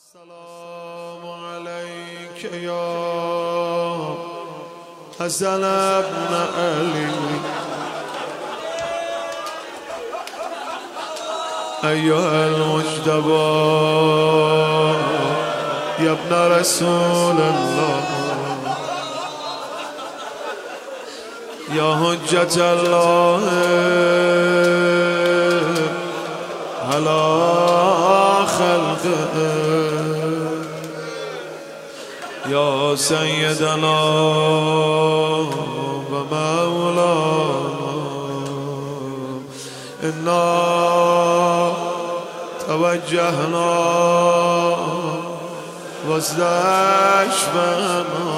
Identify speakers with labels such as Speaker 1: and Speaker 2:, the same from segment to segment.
Speaker 1: السلام عليك يا حسن ابن علي أيها المجتبى يا ابن رسول الله يا حجة الله على خلقه يا سيدنا ومولانا إنا توجهنا واستشفعنا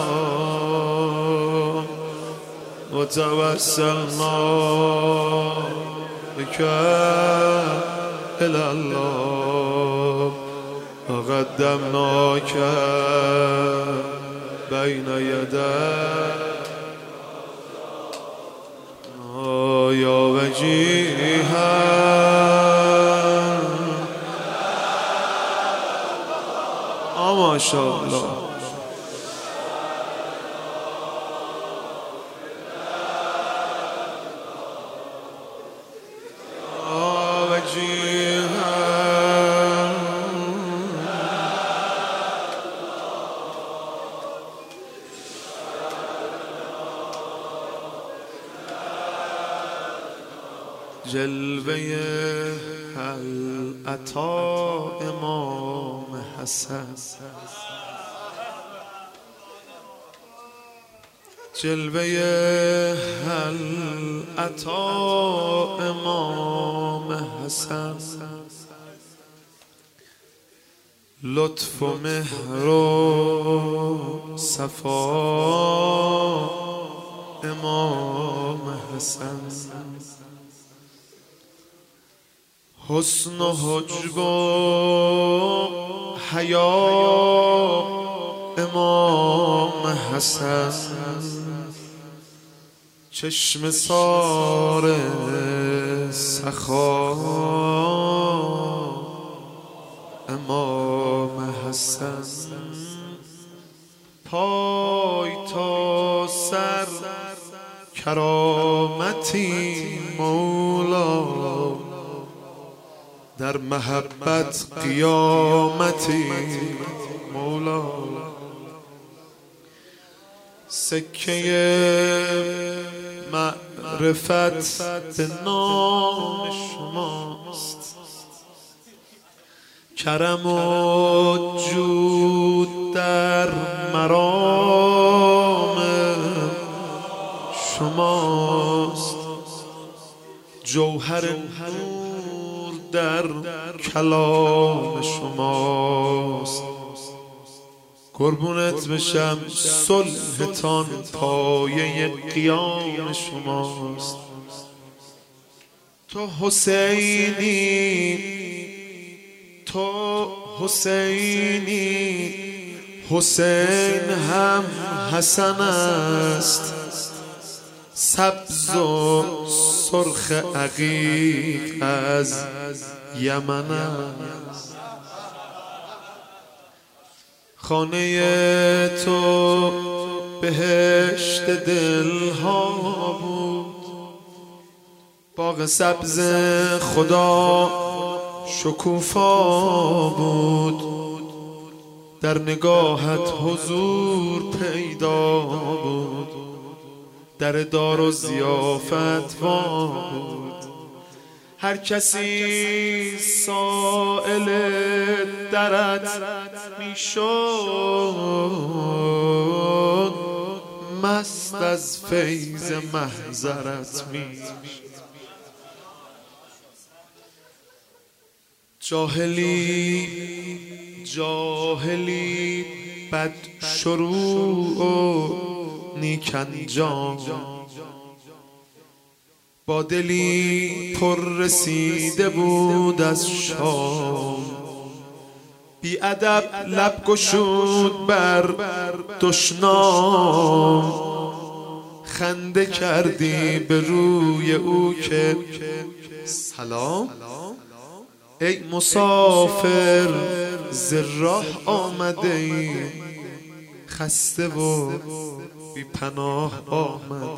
Speaker 1: وتوسلنا بك إلى الله وقدمناك بين يديك يا وجيها ما شاء الله جلوه العطا امام حسن جلوه العطا امام حسن لطف و مهر و صفا امام حسن حسن و حجب و حیا امام حسن چشم سار سخا امام حسن پای تا سر کرامتی مولا در محبت قیامتی مولا سکه معرفت به نام شماست کرم و جود در مرام شماست جوهر نور در کلام شماست قربونت بشم صلحتان پایه قیام شماست تو حسینی تو حسینی حسین هم حسن است سبز و سرخ عقیق از یمن است خانه تو بهشت دلها بود باغ سبز خدا شکوفا بود در نگاهت حضور پیدا بود در دار و ضیافت وا بود هر کسی سائل درت میشد مست از فیض محضرت میشد جاهلی بد شروع و نیک انجام با دلی پر رسیده بود از شام بی ادب لب گشود بر دشنام خنده کردی به روی او که سلام ای مسافر ز راه آمده ایم، خسته و بی پناه آمد.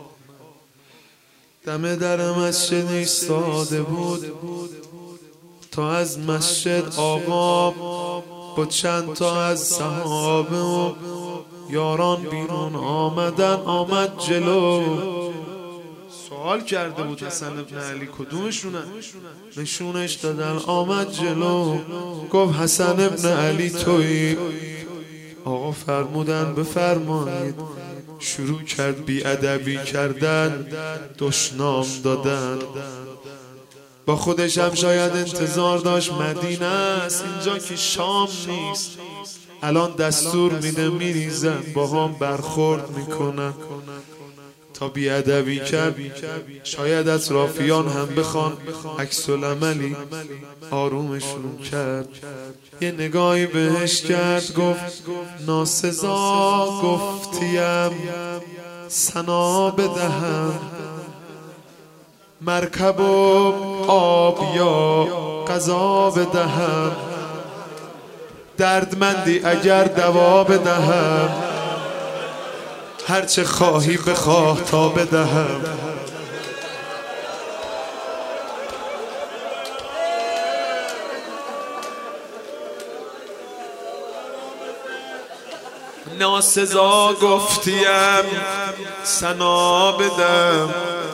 Speaker 1: دم در مسجد ایستاده بود تا از مسجد آقا با چند تا از صحابه و یاران بیرون آمدن. آمد جلو، سوال کرده بود حسن ابن علی کدومشونه، نشونش دادن. آمد جلو گفت حسن ابن علی تویی؟ آقا فرمودن بفرمایید. شروع کرد بی ادبی کردن، دشنام دادن. با خودش هم شاید انتظار داشت مدینه است، اینجا که شام نیست، الان دستور میده میریزن با هم برخورد میکنن. تا بی ادبی کرد شاید اطرافیان هم بخوان عکس العملی، آرومشون کرد. یه نگاهی بهش کرد گفت ناسزا گفتیم ثنا بدهم، مرکب و آب یا غذا بدهم، دردمندی اگر دوا بدهم، هرچه خواهی بخواه تا بدهم. ناسزا گفتیم ثنا بدم،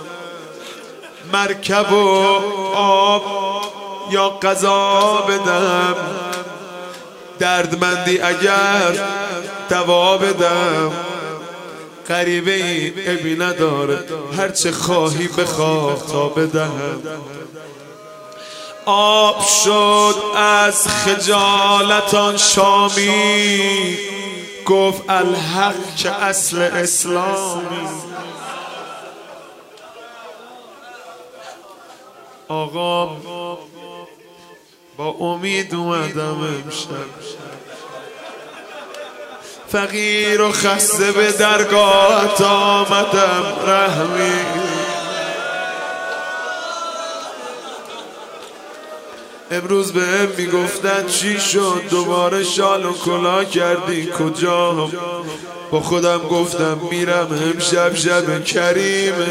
Speaker 1: مرکب و آب یا غذا بدم، دردمندی اگر دوا بدم. غریبه ای عیبی نداره، هرچه خواهی بخواه تا بدهم. آب شد از خجالتان شامی، گفت الحق که اصل اسلامی. آقا با امید اومدم امشب، فقیر و خسته به درگاهت آمدم رحمی. امروز به هم میگفتن چی شد دوباره شال و کلا کردی کجا؟ با خودم گفتم میرم امشب شب کریمه،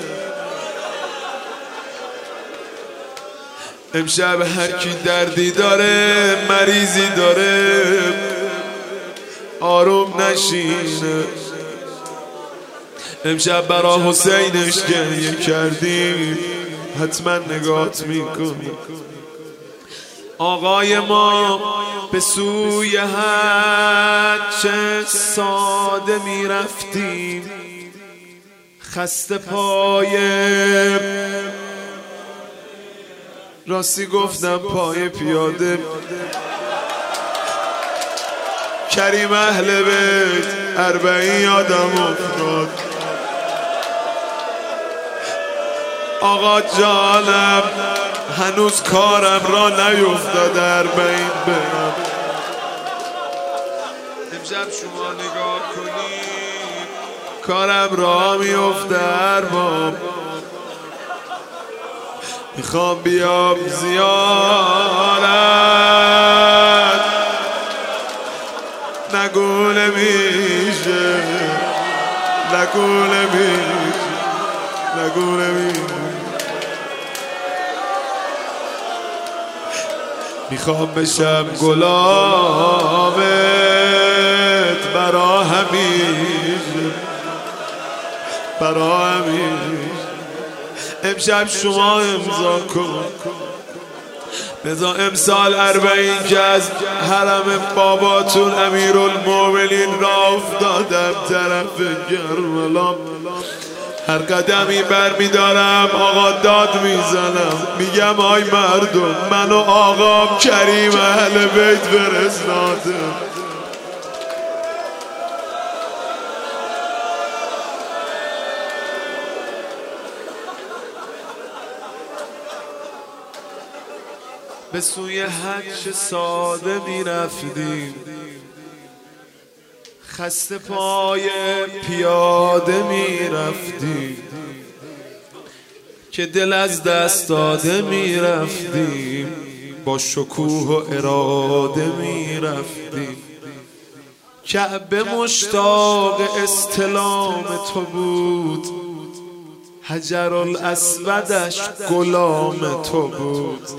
Speaker 1: امشب هر کی دردی داره مریضی داره آروم نشینه. امشب برا حسینش گریه کردیم، حتما نگات میکنی. آقای ما به سوی حج ساده میرفتیم، خسته پای، راستی گفتم پای پیاده. کریم اهل بیت 40 آدم افتاد. آقا جانم هنوز کارم را نیفتاد 40 برم. امشب شما نگاه کنید کارم را میفته ارباب. میخوام بیام زیارت، نگونه میشه، نگونه میشه، نگونه میشه. میخوام بشم گلابت برا همیشه، برا همیشه. امشب شما امضا کن، بذار امسال 40 که از حرم باباتون امیرالمومنین را افتادم طرف کربلا. هر قدمی بر میدارم آقا داد میزنم، میگم آی مردم من و آقام کریم اهل بیت فرستادم. به سوی حج ساده میرفتیم، خسته پای پیاده میرفتیم، که دل از دست داده میرفتیم. با شکوه و اراده میرفتیم. کعبه مشتاق استلام تو بود، حجرالاسودش غلام تو بود.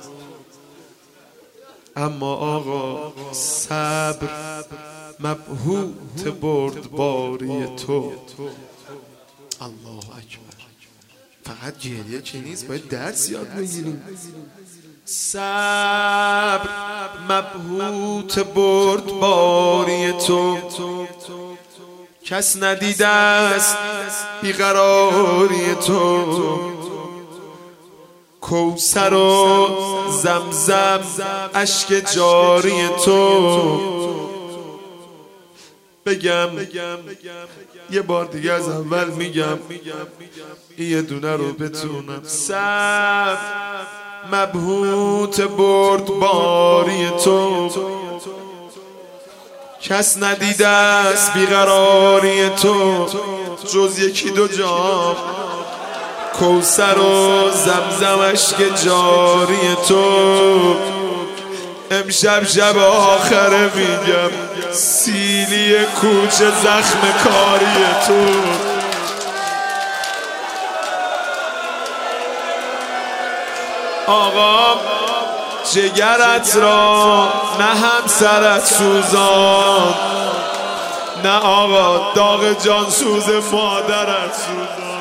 Speaker 1: اما آقا صبر مبهوت بردباری تو. الله اکبر. فقط گریه که نیست، باید درس یاد بگیریم. صبر مبهوت بردباری تو، کس ندیده است بیقراری تو. کوثر و زمزم اشک جاری تو. بگم یه بار دیگه از اول میگم، یه دونه رو بتونم. صبر مبهوت بردباری تو، کس ندیده است بیقراری تو جز یکی دو جام. کوثر و زمزم اشک جاری تو. امشب شب آخره میگم، سیلی کوچه زخم کاری تو. آقا جگرت را نه همسرت سوزان، نه آقا داغ جان سوز مادرت سوزان.